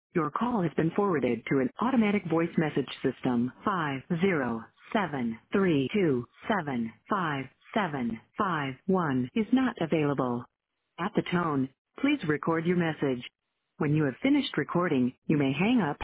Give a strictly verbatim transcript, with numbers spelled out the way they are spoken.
Your call has been forwarded to an automatic voice message system. Five zero seven three two seven five seven five one is not available. At the tone, please record your message. When you have finished recording, you may hang up